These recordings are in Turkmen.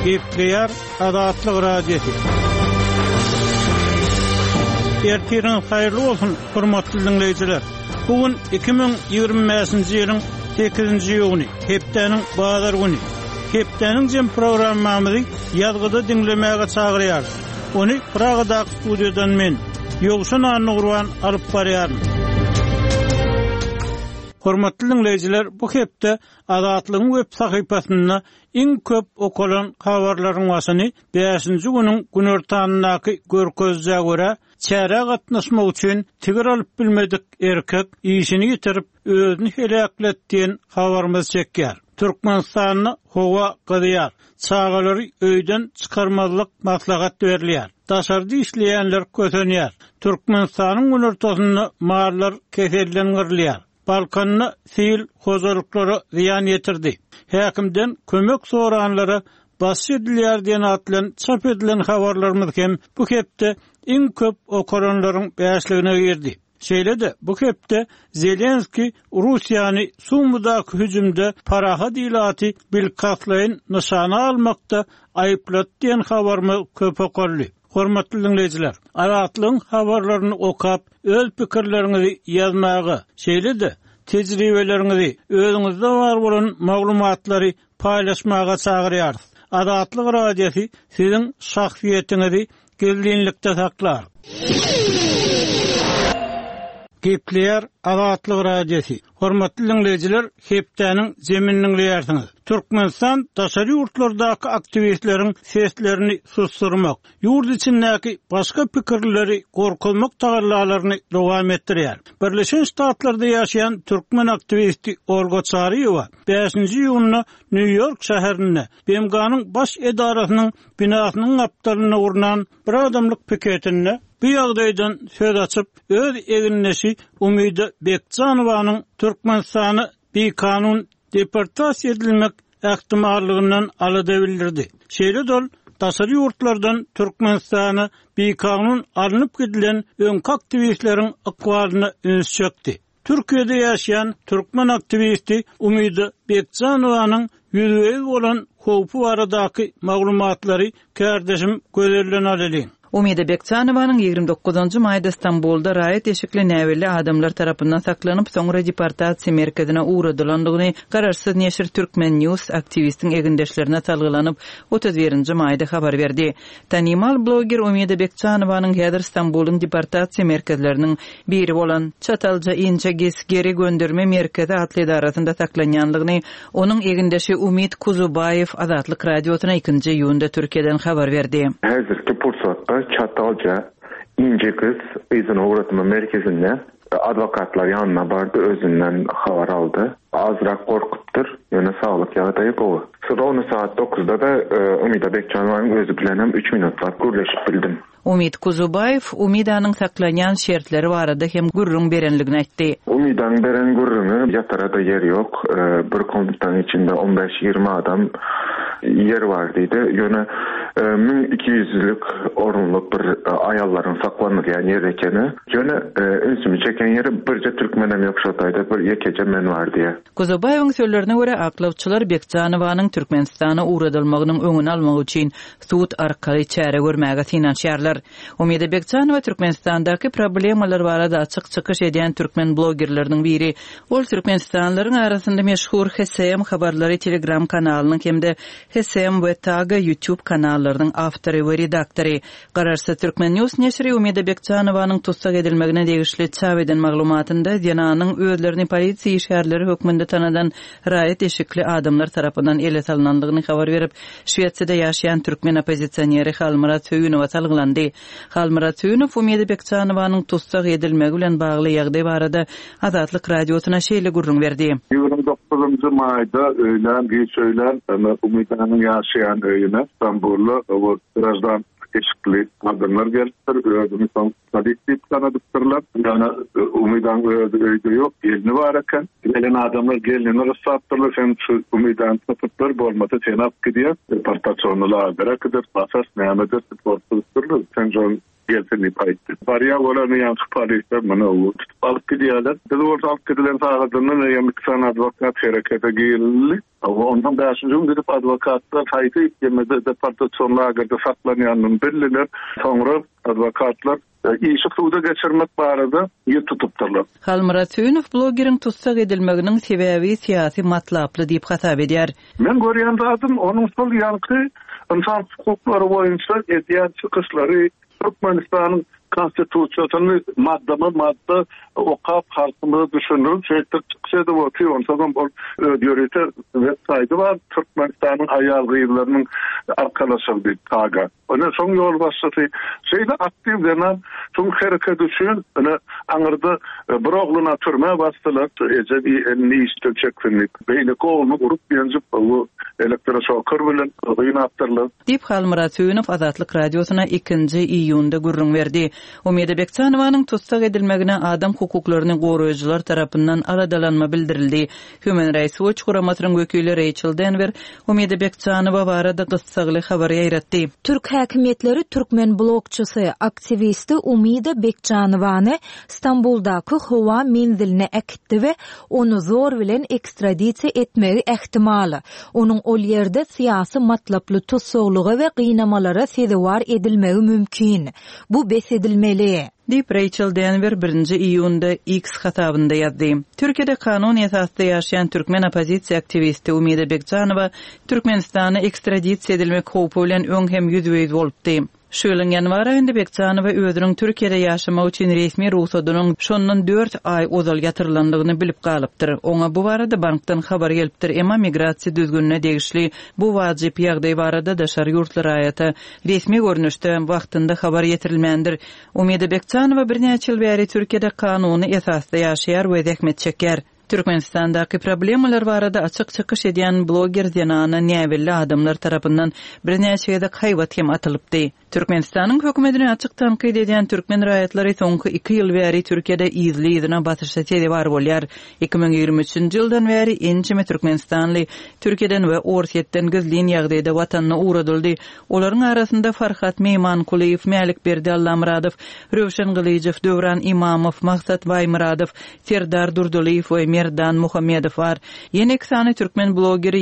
Gepleyer Adatlyk Radiosu. Ertirin hayırlı olsun hormatly dinleyijiler. Bugün 2025-nji ýylyň 8-nji ýyly, hepdeniň bazar güni. Hepdeniň jem programmamyzy ýazgyda dinlemäge çagyrýar. Ony Pragada studiodan men Ýogşan Nurwan alyp barýarym. Hormatly dinleyijiler, bu hepde Adatlygyň web sahypasyna iň köp okulan habarlaryň başyny 5-nji günüň günortanynaky görkezje görä çäre gatnaşmak üçin tigir alyp bilmedik erkek işini ýitirip özüni helakletdiýen habarymyz çekýär. Türkmenistanyň howa gydyýar. Çağalary öýden çykarmazlyk maslahat berilýär. Daşardy işleýänler kötenýär. Türkmenistanyň günortasyny marlar kesellenýär. Balkanyny sil hozalyklary ziýan ýetirdi. Häkimden kömek soranlara baş edilýär diýen atlan çap edilen habarlarymyz hem bu hepde iň köp okuranlaryň beýasligine girdi. Şeýle-de bu hepde Zelenski Russiýany Sumudaky hüjümde paraha diýlaty bilkaslaýyn nyşana almakda aýplatdy diýen habarmy köp okurly. Hormatly dinleyijiler, Adatlygyň habarlaryny okap, öz pikirleriňizi ýazmagy, şeýle-de tejribeleriňizi, özüňizde bar bolan maglumatlary paýlaşmaga çagyrýar. Adatlyk Radiosu siziň şahsiýetiňizi geldiňlikde saklar. Gepleyer Adatlyk Radiosu. Hormatly dinleyijiler, hepdeniň zemininiň ýersiňiz. Türkmenistan daşary ýurtlardaky aktivistleriň seslerini susturmak, ýurt içindäki başga pikirleri gorkulmak tagarlalaryny dowam etdirýär. Birleşen Ştatlarda ýaşaýan türkmen aktivisti Olga Çaryýewa 5-nji ýylyny New York şäherinde BMG'nyň baş edarasynyň binasynyň aptalyna urnan bir adamlyk piketinde bu ýagdaýdan söz açyp öz eginleşi Umida Bekjanowanyň Türkmenistany bir kanun deportasiýa edilmek ähtimallygynyň alada bildirdi. Şeýle-de daşary ýurtlardan Türkmenistany bir kanun alınıp gidilen öňki aktivistleriň akwalyny öňe çekdi. Türkiýede ýaşaýan türkmen aktivisti Umida Bekjanowanyň ýüzüňe bolan howpy baradaky maglumatlary kärdeşim gözlerden alýan. Umida Bekjanowanyň 29-njy maýda Istanbulda raýat eşikli näwirli adamlar tarapyndan saklanyp soňra deportasiýa merkezine uğradylandygyny Gararsız Neşir Türkmen News aktivistiň egindeşlerine talgylanyp 31-nji maýda habar berdi. Tanymal bloger Umida Bekjanowanyň häzir Istanbulyň deportasiýa merkezleriniň biri bolan Çatalja Inçegis geri gönderme merkezi atly edarasynda saklanýanlygyny onuň egindeşi Umid Kuzubayev Adatlyk Radiosyna 2-nji ýyłynda Türkiýeden habar berdi. Häzirki pursatda Çatalca İnçegis izin uğratma merkezinde advokatlar yanına bardı, özünden haber aldı. Azrak korkuptur, yöne sağlık ýagdaýy gowy. Sonra onu saat 9'da da Umida Bekjanowanyň özü bilen 3 minutlar gürleşip bildim. Umid Kuzubayev Umidanyň saklanýan şertleri barada hem gürrüň berenligini aýtdy. Umidanyň beren gürrüňi ýatarada yer ýok. Bir komutan içinde 15-20 adam yer var diýdi. Ýöne 1200'lük orunluk bir ayalların saklanýan yer ekeni. Ýöne ünsümi çeken ýeri birje türkmenem ýokşataýdy, bir ýekece men bar diýe. Kuzubayewiň sözlerine görä aklawçylar Bekjanowanyň Türkmenistana uğradylmagynyň öňüni almak üçin sud arkaly çäre görmäge synanýarlar. Umida Bekjanowa Türkmenistandaky problemalar barada açyk çykyş edýän türkmen blogerleriniň biri. Ol türkmenistanlylaryň arasynda meşhur HSM habarlary Telegram kanalynyň hemde HSM we Taga YouTube kanallarynyň awtory we redaktory. Gararsız Türkmen News neşri Umida Bekjanowanyň tutsak edilmegine degişli çap eden maglumatynda ýanyň özlerini polisiýa işgärleri hökmünde tanadan raýat eşikli adamlar tarapyndan ele salynandygyny habar berip, Şwetsiýada ýaşaýan türkmen opozisiýoneri Halmurat Höýünow talgylandy. Halmurat Höýünow Umida Bekjanowanyň tutsak edilmegi bilen bagly ýagdaý barada Adatlyk Radiosyna şeýle gurrun berdi. 29-njy maýda öýlen geçöýlen Umidanyň ýaşaýan öýüne İstanbulda o birazdan eşikli adamlar gelipdir. Özüni sadikdip sanadypdyrlar. Yani Umidanyň öýde ýok, gelini bar eken. Gelen adamlar gelini ruhsatdyrlar. Sen Umidanyň tapypdyr bolmasa sen ap gidýär. Deportasiýonlar berakydyr. Asas nämedir? Sportdyrlar. Sen gelsin ipaytti. Bariya olanı yankı polisler bana o alıp gidiyorlar. Biz orada alıp gidilen sağladığında yemiksan advokat harekete girildi. Ondan başıncım gidip advokatlar haydi yemede departasyonlarda saklanayanın belliler. Sonra advokatlar işi suda geçirmek barada yer tutupdurlar. Halmurat Hüynov blogerin tutsak edilmeginin sebebi siyasi matlaplı deyip hatap eder. Men görýändim onun sol yankı insan hukukları boyunca ediyat çıkışları Türkmenistan'ın konstitusyonu madde okap halkını düşünürüm. Çıkışıda bakıyor. Ondan bu diyorite websaytı var. Türkmenistan'ın ayal gıyırlarının arkadaşı bir taga. Ona son yol başlatı. Şeyde aktif denen son hareket düşün. Ona anırda bir oğluna türmeye bastılar. Ece bir elini isteyeceksinlik. Beyni kolunu vurup yanıcıp bu elektroşokör bilen kıyın attırlar. Dip Halmurat Hüynov Azatlyk Radiosuna 2 iyunda gurrun verdi. Umida Bekçanowanyň tutsak edilmegine adam hukuklaryny goraýjylar tarapyndan aradalanma bildirildi. Human Rights Watch guramatynyň wekili Rachel Denver Umida Bekçanowa barada gyssaly habar ýaratdy. Türk häkimetleri Türkmen blogçysy, aktivisti Umida Bekçanowany Stamboldaky howa menziline äkitdi we onu zor bilen ekstradisiýa etmegi ähtimaly. Onuň ol ýerde syýasy matlaply tutsaklygy we gynamalara sezewar edilmegi mümkin. Bu besedilmeli. Dip Rachel Denver 1 iyunda X hatabında yazdı. Türkiye'de kanun esasında yaşayan Türkmen opozisiya aktivisti Umida Bekçanowa Türkmenistana ekstradisiya edilmek hopu bilen öňhem ýüzüýiz bolupdy. Şu ýylyň ýanwar aýynda Bekçanowa özüniň Türkiýede ýaşamak üçin resmi ruhsatynyň şondan 4 ay uzal ýatyrlandygyny bilip galypdyr. Oňa bu barada bankdan habar gelipdir. Emma migrasiýa düzgünine degişli bu wajyp ýagdaý barada da şary ýurtlar aýaty resmi görnüşde wagtynda habar ýetirilmändir. Umida Bekçanowa bir näçe ýyl bäri Türkiýede kanuny esasda ýaşaýar we zähmet çeker. Türkmenistan'daki problemalar barada açık çıkış edýän bloger Zenana Näwelli adamlar tarapyndan bir näçe ýerde haýbat hem atylypdy. Türkmenistanyň hökümetini açyk tanqid edýän türkmen raýatlary soňky 2 ýyl bäri Türkiýede izli batyrşa bar bolýar. 2023-nji ýyldan bäri ençeme Türkmenistanly Türkiýeden we Orsetden gizlin ýagdaýda watanyna uğradyldy. Olaryň arasynda Farhat Meymankuliýew, Mälik Berdiallamuradow, Röwşen Gylyjew, Döwran Imamow, Maksat Baýmuradow, Serdar Durduliýew we Merdan Muhammedow var. Ýene sany türkmen blogeri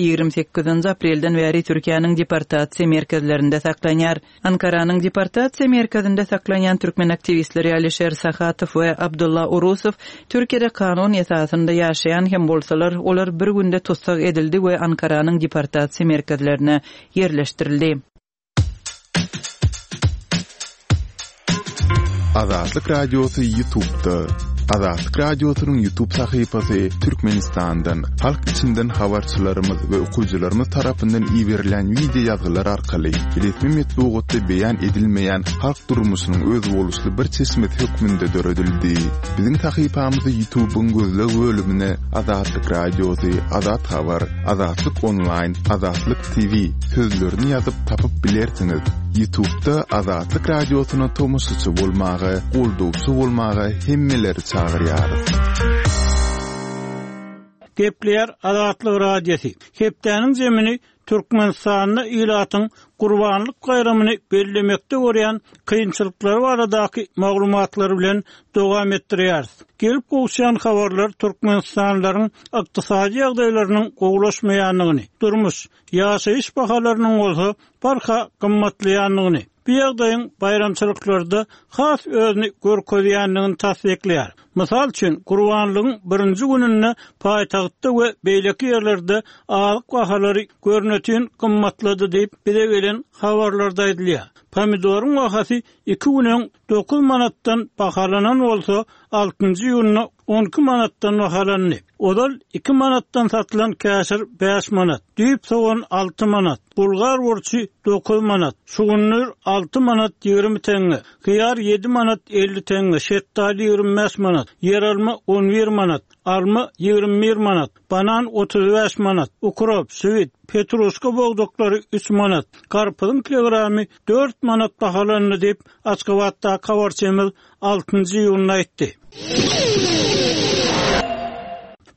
28 aprelden bäri Türkiýanyň deportasiýa merkezlerinde saklanýar. Ankaranyň deportasiýa merkezinde saklanýan türkmen aktivistleri Alisher Sakatow we Abdullah Urusow Türkiýede kanun esasında ýaşaýan hem bolsalar olar bir günde tutsak edildi we Ankaranyň deportasiýa merkezlerine ýerleşdirildi. Azatlyk Radiosu YouTube'da. Azatlyk Radiosu'nun YouTube sahypasy Türkmenistan'dan, halk içinden habarçylarymyz we okuwçylarymyz tarapyndan iýerilen video ýazgylar arkaly resmi metbuatda beýan edilmeýän halk durmuşynyň öz boluşly bir çeşmet hökmünde döredildi. Biziň sahypamyzy YouTube'un gözleg bölümine Azatlyk Radiosu, Azat Habar, Azatlyk Online, Azatlyk TV sözlerini ýazyp tapyp bilersiňiz. YouTube'da Azatlyk Radiosu'na tomoşaçy bolmagy, goldowçy bolmagy hemmeleri çağırýar. Gepler Azatlyk Radiosu. Hepdäniň zemini Türkmenistanyň ilatyň Gurbanlyk gaýramyny bellemekde görýän kynçylyklary baradaky maglumatlary bilen dowam etdirýär. Gelip gowşan habarlar Türkmenistanlylaryň ykdysady ýagdaýlarynyň gowlaşmaýanlygyny, durmuş, ýaşaýyş bahalarynyň bolsa barha gymmatlaýanlygyny, bu ýagdaýyň bayramçylyklarda has özüni görkezýänligini tasdikleýär. Mysal üçin Gurbanlygyň 1-nji gününe paýtagtda we beýleki ýerlerde alyk bahalary görnetýän gymmatlady diýip bize gelen habarlarda aýdylýar. Pomidoryň bahasy 2 günden 9 manatdan bahalanan bolsa 6-njy ýylyna 12 manatdan bahalandy. Odal 2 manatdan satylan käşir 5 manat, düýüp soğan 6 manat, bulgar burçy 9 manat, şugunlar 6 manat 20 teňe, kıyar 7 manat 50 teňe, şettali 25 manat, yeralma 11 manat, alma 21 manat, banan 35 manat, ukrop, süit, petruska bogdoklary 3 manat, karpyzyň kilogramy 4 manat bahalandy diýip Aşgabatda habarçymyz 6-njy ýylyna aýtdy.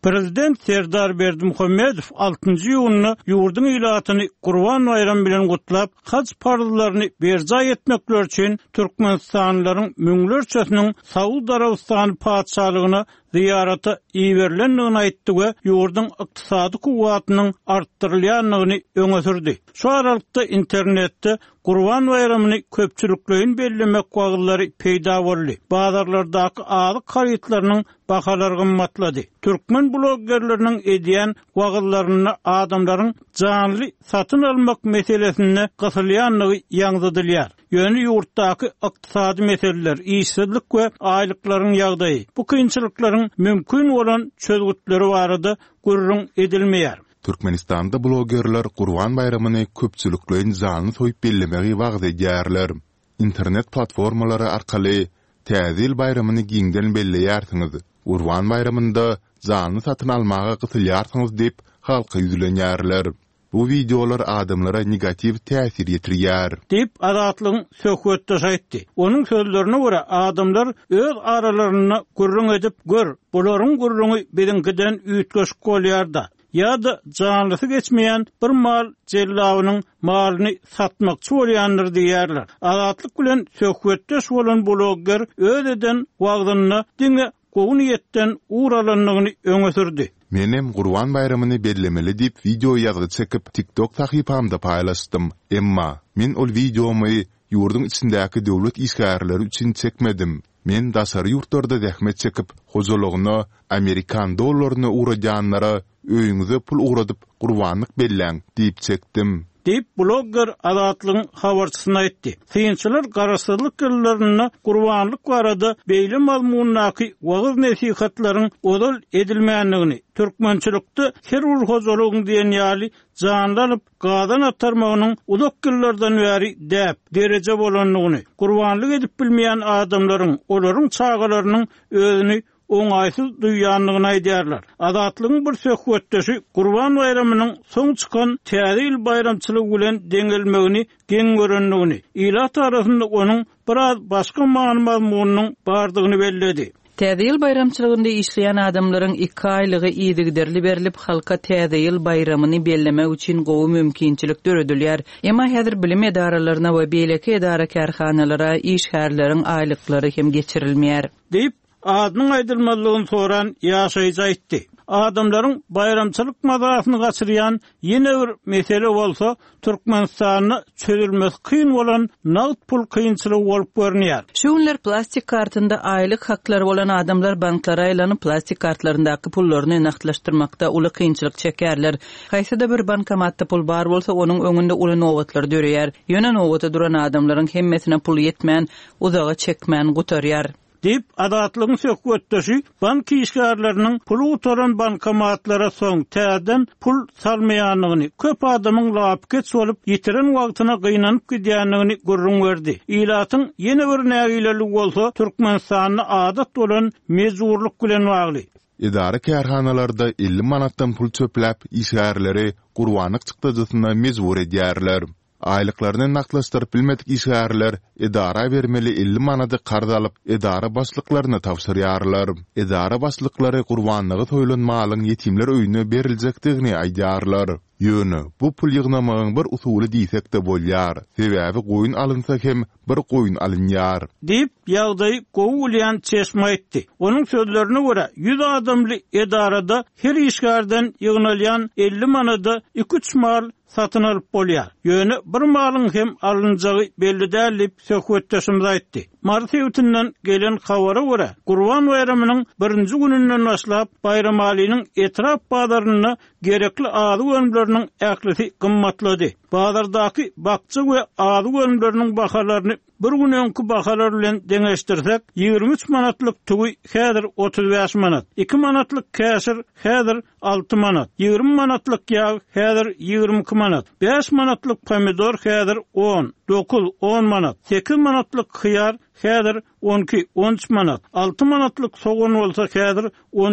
Prezident Serdar Berdimuhammedow 6-njy ýylyny ýurdun ilatyny Gurban bayramy bilen gutlap, haç parlylaryny berja etmekler üçin Türkmenistanlylaryň müňlerçesiniň Saud Arabistany padşahlygyna ziyarata iýerilendigini aýtdy we ýurdun ykdysady kuwatynyň artdyrylýanlygyny öňe sürdi. Şu aralykda internetde Gurban bayramyny köpçüliklerin bellemek wagtlary peýda boldy. Bazarlardaky alyk harytlarynyň bahalary gymmatlady. Türkmen bloggerleriniň edýän wagtlaryny adamlaryň janly satyn almak meselesine gysylýanlygy ýaňdydylýar. Ýöne ýurtdaky ykdysady meseleler, işsizlik we aýlyklaryň ýagdaýy, bu kynçylyklaryň mümkin bolan çözgütleri barada gurrun edilmeýär. Türkmenistanda bloggerler Gurban bayramyny köpçüliklerin zanly toýup bellemegi wagt edýärler. Internet platformalary arkaly täzil bayramyny giňden belleýärsiňiz. Gurban bayramynda zanly satyn almaga gysylýarsyňyz diýip halka ýüzlenýärler. Bu videolar adamlara negativ täsir ýetirýär. Dip adatlyň söhbetde aýtdy. Onuň sözlerine görä adamlar öz aralaryny gurrun edip gör, bularyň gurruny bizinkiden üýtgeş bolýarda. Ya da canlısı geçmeyen bir mal cellawynyň malyny satmakçy bolýandyr diýerler. Adatlyk bilen söhbetdeş bolan blogger öýeden wagtyny diňe gowy niýetden uralanlygyny öňe sürdi. Menem Gurban bayramyny bellemeli dip video ýazgy çekip TikTok sahypamda paýlaşdym. Emma men ol videomy ýurdun içindäki döwlet işgärleri üçin çekmedim. Men dasary ýurtlarda zähmet çekip hojalygyny Amerikan dollaryny urajanlara öýüňize pul uradyp gurbanlyk belläň diýip çekdim. Dip blogger adatlyň habarçysyna aýtdy. Kynçylar garaşsyzlyk gürlerini gurbanlyk barada beýle mazmunlaky wagt nesihatlaryň odol edilmeýändigini, türkmençilikde her bir hojalygyň diýen ýaly janlanyp gadan atarmagynyň ulak gürlerden bäri däp derece bolanlygyny, gurbanlyk edip bilmeýän adamlaryň olaryň çağalarynyň özüni oňaýsyz duýýanlygyny aýdýarlar. Adatlygyň bir söhbetdeşi Gurban bayramynyň soň çykan täzil bayramçylygy bilen deňelmegini geň görenligini, ilat arasynda onuň biraz başga mazmunynyň bardygyny belledi. Täzil bayramçylygynda işleýän adamlaryň 2 aýlygy ýygyderli berilip halka täzil bayramyny bellemek üçin gowy mümkinçilik döredilýär. Emma häzir bilim edaralaryna we beýleki edara kärhanalara işgärleriň aýlyklary hem geçirilmeýär. Diýip adynyň aýdylmalygyny soran ýaşaýjy aýtdy. Adamlaryň bayramçylyk mazahatyny gaçyrýan ýene bir mesele bolsa, Türkmenistanyny çözülmesi kyn bolan nagd pul kynçylygy bolup görnýär. Şunlar plastik kartynda aýlyk haklary bolan adamlar banklara aýlanyp plastik kartlaryndaky pullaryny nagdlaşdyrmakda uly kynçylyk çekerler. Haýsyda bir bankomatda pul bar bolsa, onuň öňünde uly nowatlar döreýär. Ýöne nowata duran adamlaryň hemmesine pul ýetmän, uzaga çekmän gutarýar. Dip adatlygyň söhbetdeşi bank işgärleriniň pulu utaran bankomatlara soň täzeden pul salmaýanlygyny, köp adamyň lapket bolup ýitiren wagtyna gynanyp gidýänligini görüň berdi. Ilatyň ýene bir nägileligi bolsa, Türkmenistanyny adat bolan mejburlyk bilen bagly. Edara kärhanalarda 50 manatdan pul çöpläp işgärleri gurbanlyk çykdyjysyna mejbur edýärler. Aýlyklaryny naklaşdyryp bilmedik işgärler edara bermeli 50 manady garz alyp edara başlyklaryna tapşyrýarlar. Edara başlyklary gurbanlygy toýlanmalyň ýetimler öýüne berilejekdigini aýdýarlar. Ýöne bu pul ýygnamagyň bir usuly diýsek de bolýar. Sebäbi goýun alynsa hem bir goýun alynýar. Dip ýagdaý gowy bolýan çeşme aýtdy. Onuň sözlerine görä 100 adamly edarada her işgärden ýygnalýan 50 manada 2-3 mal satyn alyp bolýar. Ýöne bir malyň hem alynjagy belli däl diýip söhbetdeşimiz aýtdy. Mart ýetinden gelen habara görä, Gurban bayramynyň 1-nji gününden başlap bayram alynyň etrap bazaryny gerekli ady gönümleriniň äklisi gymmatlady. Bazardaky bakçy we ady gönümleriniň bahalaryny bir gün öňkü bahalar bilen deňeşdirsek, 23 manatlyk tügi häzir 35 manat, 2 manatlyk käsir häzir 6 manat, 20 manatlyk ýağ häzir 22 manat, 5 manatlyk pomidor häzir 10, 9-10 manat, 8 manatlyk hyýar häzir 12-13 manat, 6 manatlyk soğan bolsa häzir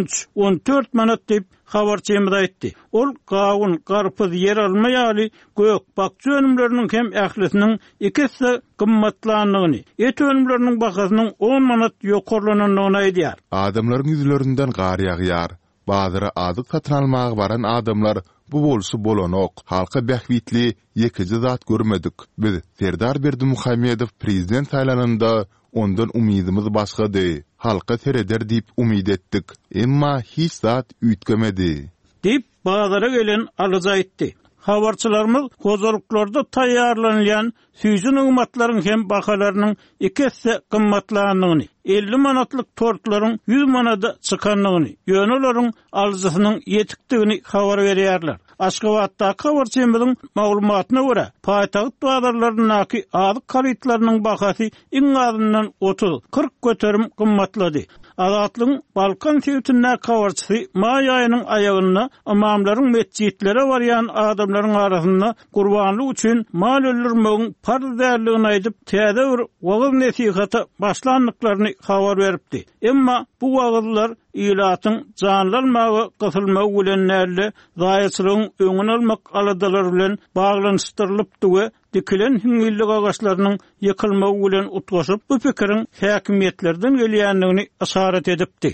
13-14 manat diýip habarçymyz aýtdy. Ol gawun, garpyz yer almaýaly gök bakçy önümleriniň hem ählisiniň ikisi gymmatlanlygyny, et önümleriniň bahasynyň 10 manat ýokarlananyny aýdýar. Adamlaryň ýüzlerinden gar ýagýar. Bazıra adyk satyn almagy baran adamlar bu bolsu bolanok, halka bähwitli ýekeje zat görmedik. Biz Serdar Berdimuhammedow prezident saýlanynda ondan umydymyz başgady. Halka tereder diýip umyd etdik. Emma hiç zat üýtgemedi. Dip bazara gelen alyza etdi. Habarçylarymyz gozalyklarda taýýarlanýan süýjün ygmatlaryň hem bahalarynyň 2 hisse gymmatlandygyny, 50 manatlyk tortlaryň 100 manada çykandygyny, ýönelerin alyjysynyň ýetikdigini habar berýärler. Aşgabatda habarçymyzyň maglumatyna görä, paýtagyt bazarlarynyňky azyk kalytlarynyň bahasy iň azyndan 30-40 göterim gymmatlady. Azatlyň Balkan sewtünde habarçysy may aýynyň aýagyna imamlaryň mescitlere barýan adamlaryň arasynda gurbanlyk üçin mal öldürmegiň farz därligini aýdyp täze bir wagaz nesihaty başlandyklaryny habar beripdi. Emma bu wagazlar ilatyň janlanmagy gysylmagy bilen näle zaýatçylygyň öňüni almak aladalar bilen baglanyşdyrylypdy we dikilen hüngillik agaçlarynyň ýykylmagy bilen utgaşyp bu pikiriň häkimiýetlerden gelýändigini asaret edipdi.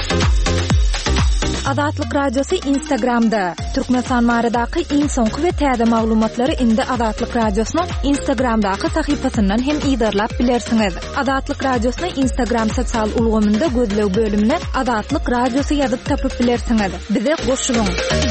Azatlyk radiosu Instagramda. Türkmenistan maradaky iň soňky we täze maglumatlary indi Azatlyk radiosynyň Instagramdaky sahypasyndan hem ýydarlap bilersiňiz. Azatlyk radiosyny Instagram sosial ulgamynda gözlew bölümine Azatlyk radiosu ýazyp tapyp bilersiňiz. Bize goşulyň.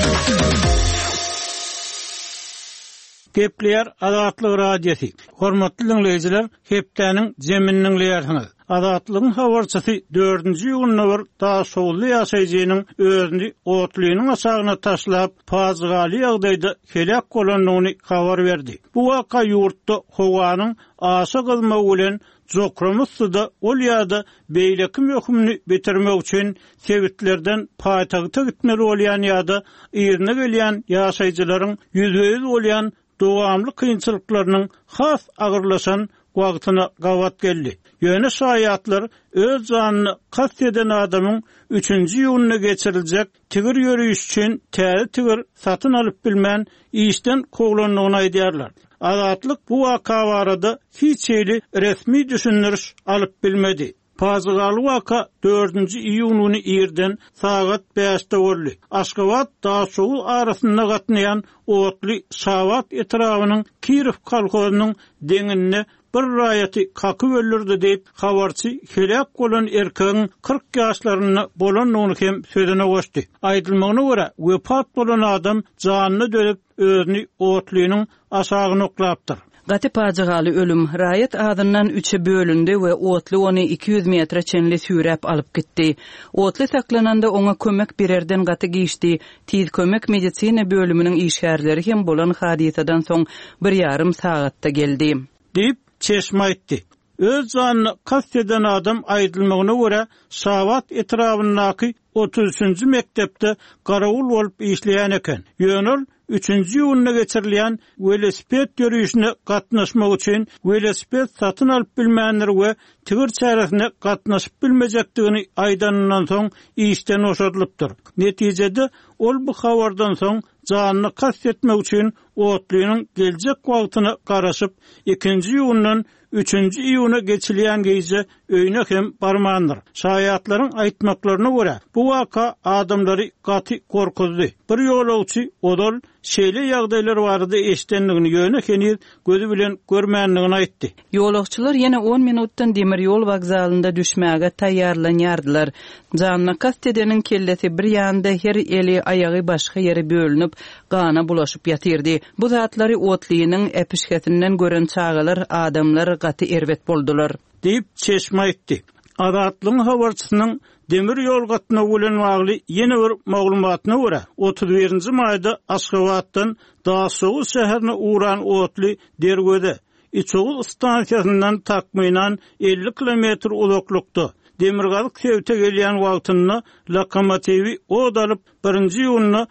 Gepler Azatlyk radiosu. Hormatly dinleyijiler, hepdeniň jeminiň leýärsiňiz. Azatlygyň habarçysy 4-nji ýylyna bir daha sowly ýaşaýjynyň özüni otlynyň aşagyna taşlap, pazgaly ýagdaýda helak bolandygyny habar berdi. Bu waka ýurtda howanyň aşa gylmagy bilen Jokramusda ol ýa-da beýlekim ýökümini bitirmek üçin sebitlerden paýtagta gitmeli bolýan ýa-da ýerine gelýän ýaşaýjylaryň ýüzüýüz bolýan dowamly kynçylyklarynyň has agyrlaşan wagtyna gawat geldi. Ýöne şaýatlar öz janyny kast eden adamyň 3-nji ýylyna geçiriljek tigir ýörüş üçin täze tigir satyn alyp bilmän işden koglandygyny aýdýarlar. Azatlyk bu waka barada hiç ýeli resmi düşündiriş alyp bilmedi. Pazgaly waka 4-nji iýunyny ýerden sagat 5-de boldy. Aşgabat Daşow arasynda gatnaýan otly Şawat etrawynyň Kirov kolhozynyň deňine bir raýaty kaky öldürdi diýip habarçy helak bolan erkegiň 40 ýaşlaryny bolanlygyny hem sözüne goşdy. Aýdylmagyna görä, wepat bolan adam janyny dölüp özüni otlynyň aşagyna oklapdyr. Gaty pajygaly ölüm raýat adından 3-e bölündi we otly ony 200 metre çenli sürep alyp gitdi. Otly saklananda oňa kömek bererden gaty giýişdi. Tiz kömek medisina bölüminiň işgärleri hem bolan hadisadan soň 1,5 sagatda geldi. Diýip çeşme etdi. Öz janyny kast eden adam aýdylmagyna görä Şawat etrabyndaky 33-nji mektepde garawul bolup işleýän eken. Ýönül 3-nji ýylyna geçirilýän velosiped ýörüşine gatnaşmak üçin velosiped satyn alyp bilmänler we tigir çäresine gatnaşyp bilmejekdigini aýdanyndan soň işden oşadylypdyr. Netijede ol bu habardan soň janyny kast etmek üçin otlynyň geljek wagtyna garaşyp 2-nji ýylyndan 3-nji ýylyna geçilýän geýje öýüne hem barmandyr. Şaýatlaryň aýtmaklaryna görä bu waka adamlary gaty korkuzdy. Bir ýolagçy odal şeýle ýagdaýlar barada eşdenligini ýöne kenir gözü bilen görmänligini aýtdy. Ýolagçylar ýene 10 minutdan demir ýol wagzalynda düşmäge taýýarlanýardylar. Janyna kast edeniň kellesi bir ýanda her eli aýagy başga ýere bölünip gana bulaşyp ýatyrdy. Bu zatlary otlynyň epişgetinden gören çağalar adamlar gaty erbet boldular. Diýip çeşme etdi. Azatlygyň habarçysynyň demir ýol gatna bilen bagly ýene bir maglumatyna görä 31-nji maýda Aşgabatdan Daşow şäherine uğran otly dergöde Içoğul stansiýasyndan takmynan 50 kilometr uzaklykda demirgalyk sevte gelýän wagtyny lokomotivi odalyp 1-nji ýylyna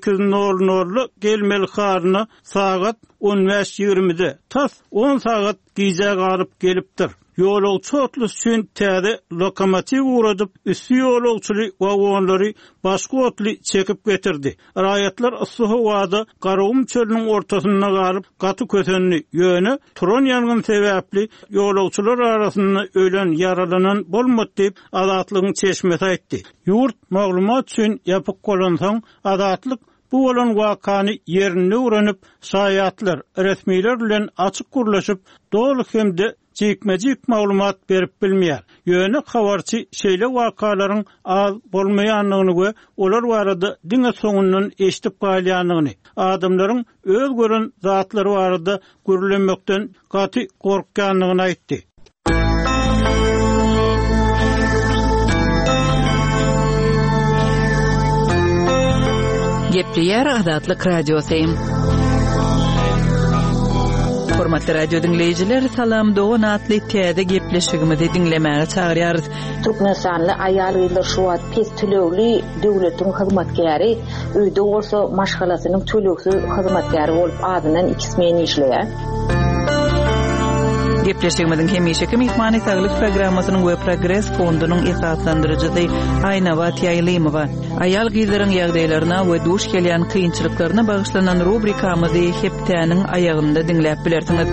8:00 gelmeli haryna sagat 15:20-de tas 10 sagat giýjek alyp gelipdir. ýolagçy otlus üçin täze lokomotiv uradyp üstü ýolagçyly wagonlary başga otly çekip getirdi. Raýatlar ıssy howada Garagum çölüniň ortasyna galyp gaty kösenli ýöne turan ýangyn sebäpli ýolagçylar arasynda ölen yaralanan bolmady diýip azatlygyň çeşmesi aýtdy. Ýurt maglumat üçin ýapyk bolansaň azatlyk bu olan wakany ýerine uranıp saýatlar, resmiler bilen açyk gurlaşyp doly hemde jekmejik maglumat berip bilmeýär. Ýöne habarçy şeýle wakalaryň az bolmaýanlygyny we olar barada diňe soňundan eşitip galýanlygyny, adamlaryň öz gören zatlary barada görülenmekden gaty gorkýanlygyny aýtdy. Gepleýär Adatlyk radiosu. Hormatly radio dinleyijiler, salam dogan atly täze gepleşigimizi dinlemäge çagyrýarys. Türkmenistanly aýal gyzlar şu wagt pes tölegli döwletiň hyzmatkäri, öýde bolsa maşgalasynyň töleksiz hyzmatkäri bolup adynan 2 men işleýär. Gepleşigimizin hemişeki mehmany saglyk programmasynyň we Progress fondunyň esaslandyrjysy Aýnawa Taýlymowa. Aýal gyzlaryň ýagdaýlaryna we duş gelýän kynçylyklaryna bagyşlanan rubrikamyzy hepdäniň aýagynda dinläp bilersiňiz.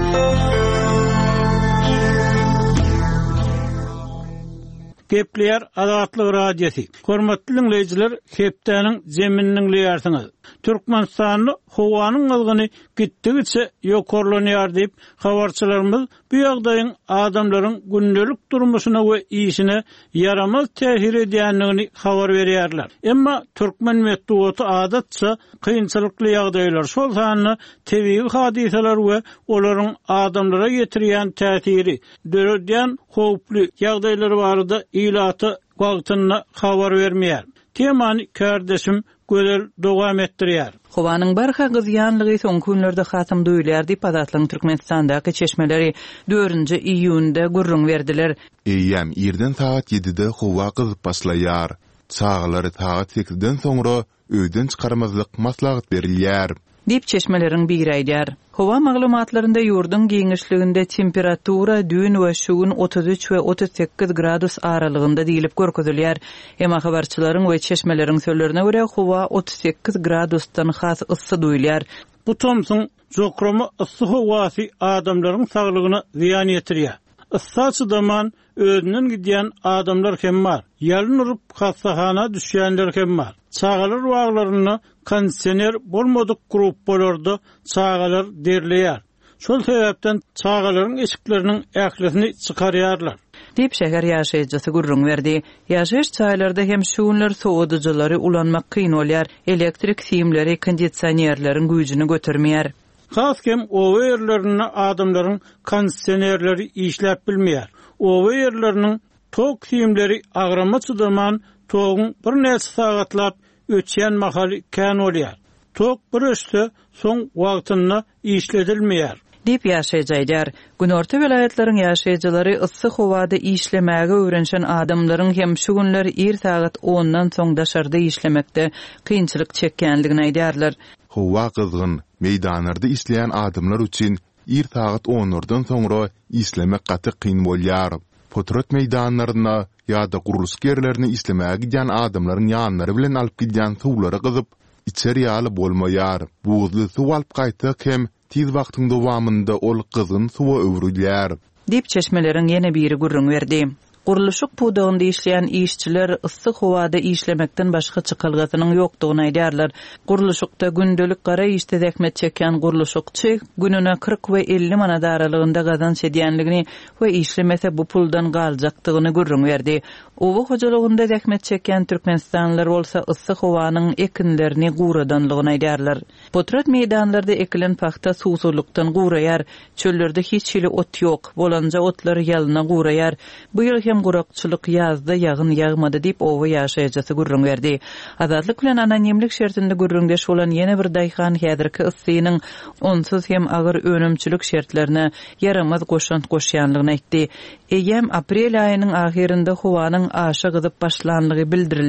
Gepleýär Adatlyk radiosu. Hormatly dinleyijiler, hepdäniň jemininiň diýärsiňiz. Türkmenistanyň howanyň ılgyny gitdigiçe ýokarlanýar diýip habarçylarymyz bu ýagdaýyň adamlaryň gündelik durmuşyna we işine yaramaz täsir edýänligini habar berýärler. Emma türkmen medeniýeti adatça kynçylykly ýagdaýlar şol sanyny tebii hadiseler we olaryň adamlara getirýän täsiri, döredýän howply ýagdaýlary barada ilaty wagtyna habar bermeýär. Temany kardeşim gözel dowam etdirýär. Howanyň barha gyzýanlygy soň günlerde hasam duýulýar diýip Adatlyň Türkmenistandaky çeşmeleri 4-nji iýunda gurrun berdiler. Eýem ýerden saat 7-de howa gyzyp başlaýar. Çağlary saat 8-den soňra öýden çykarmazlyk maslahat berilýär. Dip çeşmeleriň biri aýdýar. Howa maglumatlarynda ýurdun giňişliginde temperatura dün we şugun 33 we 38 gradus aralygynda diýilip görkezilýär. Emma habarçylaryň we çeşmeleriň sözlerine görä howa 38 gradusdan has ıssy duýulýar. Bu tomsyň jokramy ıssy howasy adamlaryň saglygyna ziýan ýetirýär. Issy zaman özünden gidýän adamlar hem bar. Ýalyn urup hastahana düşýänler hem bar. Çağalar waglaryny kondisioner bolmadyk grup bolardy, çağalar derleýär. Şol sebäpden çağalaryň eşikleriniň ählesini çykarýarlar. Dip şäher ýaşaýjysy gurrun berdi. Ýaşaýyş çaýlarda hem şuwunlar sowadyjylary ulanmak kyn bolýar, elektrik siýimleri kondisionerleriň güýjüni götermeýär. Haskem owa ýerlerini adamlaryň kondisionerleri işläp bilmeýär. Owa ýerleriniň tok siýimleri agrama çydaman toğun bir neçe sagatlap ötýän mahaly kän bolýar. Tok bir öşde soň wagtyna işledilmeýär. Dip ýaşaýjylar. Günorta welaýatlaryň ýaşaýjylary ıssy howada işlemäge öwrenşen adamlaryň hem şu günler er sagat 10-dan soň daşarda işlemekde kynçylyk çekýänligini aýdýarlar. Howa gyzgyn, meýdanlarda işleýän adamlar üçin er sagat 10-dan soňra işlemek gaty kyn bolýar. Potrat meýdanlaryna ýa-da guruluş gerlerini işlemäge gidýän adamlaryň ýanlary bilen alyp gidýän suwlary gyzyp içeri ýaly bolmaýar. Buzly suw alyp gaýtak hem tiz wagtyň dowamında ol gyzgyn suwa öwrülýär. Dip çeşmeleriň ýene biri gurrun berdi. Guruluşyk pudagynda işleýän işçiler ıssy howada işlemekden başga çykylgasynyň ýokdugyny aýdýarlar. Guruluşykda gündelik gara işde zähmet çekýän guruluşykçy gününe 40 we 50 manat aralygynda gazanç edýänligini we işlemese bu puldan galjakdygyny gurrun berdi. Owa hojalygynda zähmet çekýän türkmenistanlylar bolsa ıssy howanyň ekinlerini guradanlygyny aýdýarlar. Potrat meýdanlarda ekilen paxta suwsuzlukdan guraýar, çöllerde hiç hili ot ýok, bolanja otlar ýalyna guraýar. Bu ýyl hem gurakçylyk ýazda ýagyn ýagmady diýip owa ýaşaýjysy gurrun berdi. Azatlyk bilen anonimlik şertinde gurrundeş bolan ýene bir daýhan häzirki ıssynyň onsuz hem agyr önümçilik şertlerine yaramaz goşant goşýanlygyny aýtdy. Eýem aprel aýynyň ahirinde howanyň aşa gyzyp başlanlygy bildirildi.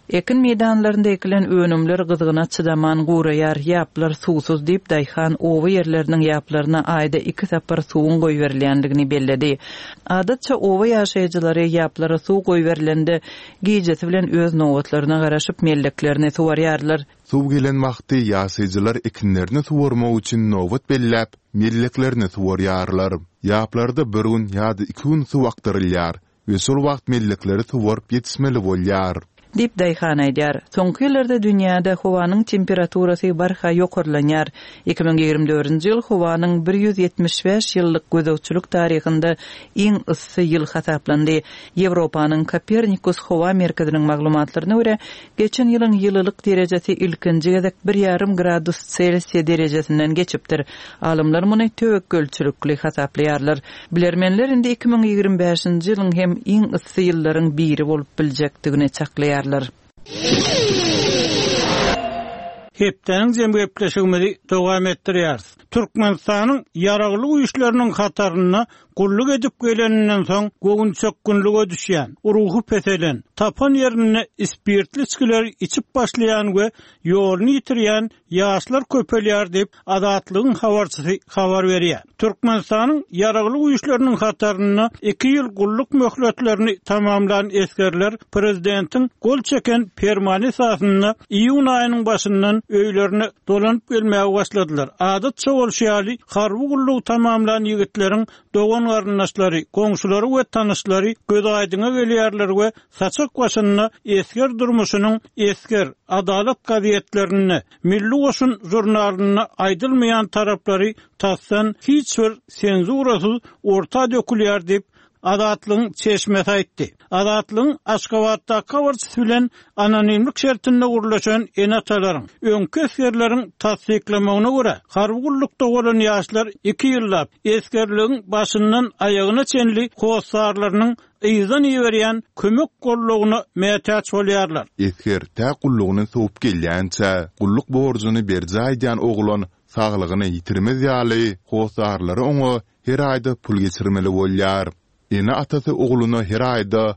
Ekin meydanlarında ekilen önümler gyzygyna çydaman guraýar, ýaplar suwsuz diýip daýhan owa ýerleriniň ýaplarına aýda 2 tapar suwun goýberilýändigini belledi. Adatça owa ýaşaýjylary ýaplara suw goýberilende giýjesi bilen öz nowatlaryna garaşyp melleklerini suwarýarlar. Suw gelen wagty ýaşaýjylar ekinlerini suwarmak üçin nowat belläp, melleklerini suwarýarlar. Ýaplarda bir gün ýa-da 2 gün suw aktarylýar we şol wagt mellekleri suwaryp ýetişmeli bolýar. Dip daýhan aýdýar. Soňky ýyllarda dünýäde howanyň temperaturasy barha ýokarlanýar. 2024-nji ýyl howanyň 175 ýyllyk gözegçilik taryhynda iň ıssy ýyl hasaplandy. Ýewropanyň Kopernikus howa merkeziniň maglumatlaryna görä, geçen ýylyň ýyllyk derejesi ilkinji gezek 1,5 gradus Celsius derejesinden geçipdir. Alymlar muny töwekkelçilikli hasaplaýarlar. Bilermenler indi 2025-nji ýylyň hem iň ıssy ýyllaryň biri bolup biljekdigini çaklaýar. Hepden jemgypleşigimizi dowam etdirýär. Türkmenistanyň ýaragly güýçleriniň hataryna gulluk edip geleninden soň gögün çökkünlüge düşýän, ruhy peselen, tapan ýerine ispirtli içkiler içip başlayan we ýoluny ýitirýän ýaşlar köpelýär diýip Adatlygyň habarçysy habar berýär. Türkmenistanyň ýaragly güýçleriniň hataryna 2 ýyl gulluk möhletlerini tamamlanan eskerler prezidentiň gol çeken fermany esasyna iýun aýynyň başyndan öýlerine dolanyp gelmäge başladylar. Adatça bolşýaly harby gulluk tamamlanan ýigitleriň dogan garyndaşlary, goňşulary we tanyşlary göz aýdyna gelýärler we saçak başyna esker durmuşynyň esker adalet gazetlerini, Milli Goşun jurnalyny aýdylmaýan taraplary tassan hiç bir senzurasyz orta dökülýär diýip Adatlygyň çeşmesi aýtdy. Adatlygyň Aşgabatda habarçysy bilen anonimlik şertinde gurulýan enatalaryň öňkü eskerleriň tasdiklamagyna görä, harby gullukda bolan ýaşlar 2 ýyllap eskerligiň başyndan aýagyna çenli howsarlarynyň ýyzdan ýeberýän kömek gollugyna mätäç bolýarlar. Esker tä gullugyny soňup gelýänçä, gulluk borjuny berje aýdýan oglan saglygyny ýitirmez ýaly howsarlary oňa her aýda pul geçirmeli bolýar. Ene atasy ogluny her aýda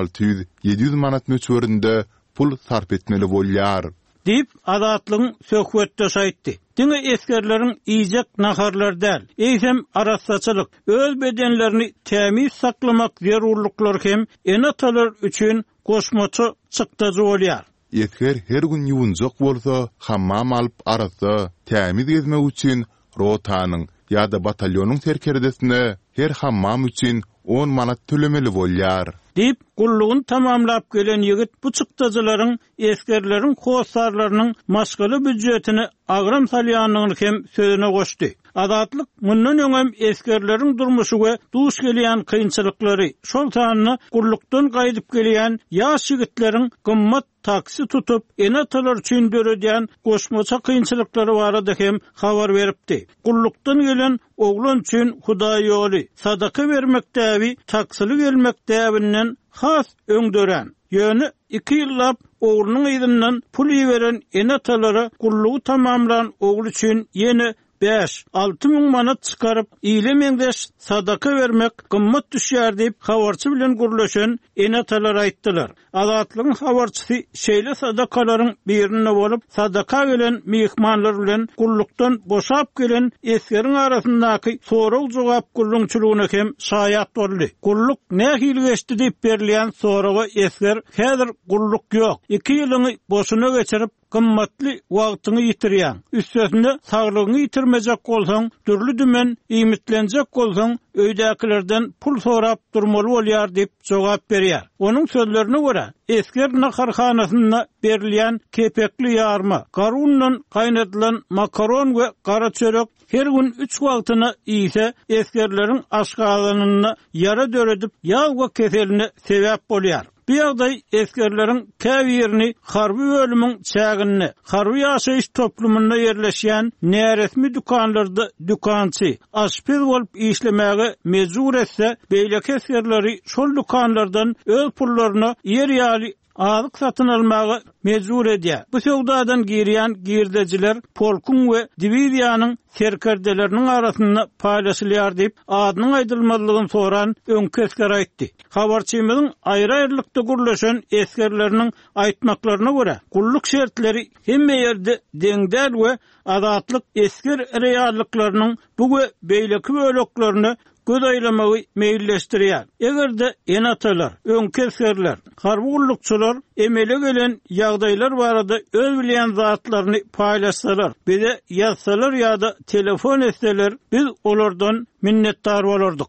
600-700 manat möçberinde pul sarp etmeli bolýar. Dip Adatlygyň söhbetde aýtdy. Diňe eskerleriň iýjek naharlar däl, eýsem arasaçylyk, öz bedenlerini tämiz saklamak zerurlyklary hem enatalar üçin goşmaçy çykdagy bolýar. Esker her gün ýuwunjak bolsa, hammam alyp arasa, tämiz gezmek üçin rotanyň ýa-da batalýonyň serkeredesine her hammam üçin 10 manat tölemeli bolýar. Dip gullugyny tamamlap gelen ýigit bu çykdagylaryň eskerleriň howsarlarynyň maşgaly büdjetini agram salýanyny hem sözüne goşdy. Adatlyk mundan öňem eskerleriň durmuşy we duş gelýän kynçylyklary, şol tanyny gullukdan gaýdyp gelýän ýaş ýigitleriň gymmat taksi tutup enatalar üçin döredýän goşmaça kynçylyklary barada hem habar beripdi. Gullukdan gelen oglan üçin Hudaý ýoly, sadaka bermek däbi, taksily gelmek däbinden has öňdören. Ýöne 2 ýyllap oglunyň ýygynyň pul ýiberen enatalara gullugy tamamlanan oglu üçin ýene 5-6 min manat çıkarıp iýlemengdeş sadaka vermek gymmat düşýär diýip habarçy bilen gurulşan enatalar aýtdylar. Adatlygyň habarçysy şeýle sadakalaryň birine bolup sadaka gelen mehmanlar bilen gullukdan boşap gelen eskeriň arasyndaky soraw jogap gullukçylygyna hem şaýat boldy. Gulluk nähili geçdi diýip berilýän sorawa esker häzir gulluk ýok. 2 ýylyny boşuna geçirip gymmatly wagtyny ýitirýän. Üstesinde saglygyny ýitirmejek bolsaň, türlü dümen iýmitlenjek bolsaň, öýdäkilerden pul sorap durmaly bolýar diýip jogap berýär. Onuň sözlerine görä, esker naharhanasyna berilýän kepekli ýarma, garundan gaýnatylan makaron we gara çörek her gün 3 wagtyna iýse eskerleriň aşgalanyna ýara döredip ýağ we keseline sebäp bolýar. Bu ýagdaý eskerleriň käbirini harby bölümiň çägini, harby ýaşaýyş toplumunda ýerleşýän näresmi dukanlarda dukançy, aşpez bolup işlemäge mejbur etse, beýle eskerleri şol dukanlardan öz pullaryny ýer ýaly azyk satyn almagy mejbur edýär. Bu sowdadan girýän girdejiler polkun we diviziýanyň serkerdeleriniň arasynda paýlaşylýar diýip adynyň aýdylmalygyny soran öňkesker aýtdy. Habarçymyzyň aýry-aýrylykda gurlaşan eskerleriniň aýtmaklaryna görä, gulluk şertleri hemme ýerde deňdäl we azatlyk esker reallyklarynyň bu we beýleki böleklerini göz aýlamagy meýilleşdirýär. Egerde enatalar, öňkeskerler, harbullukçylar emele gelen ýagdaýlar barada öz bilýän zatlaryny paýlaşsalar, bize ýazsalar ýa-da telefon etseler, biz olardan minnetdar bolardyk.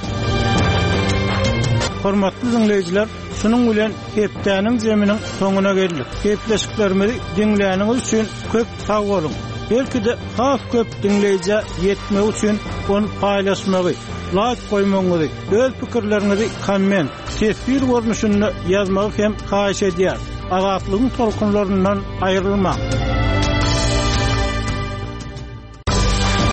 Hormatly dinleýijiler, şunun bilen hepdäniň jeminiň soňuna geldik. Hepleşiklerimizi dinleýäniňiz üçin köp sag bolun. Belki de has köp dinleýije ýetmek üçin onu paýlaşmagy, like koymaňyzy, öz pikirleriňizi komment, tesbir görnüşünde ýazmagy hem haýyş edýär. Azatlygyň tolkunlaryndan aýrylma.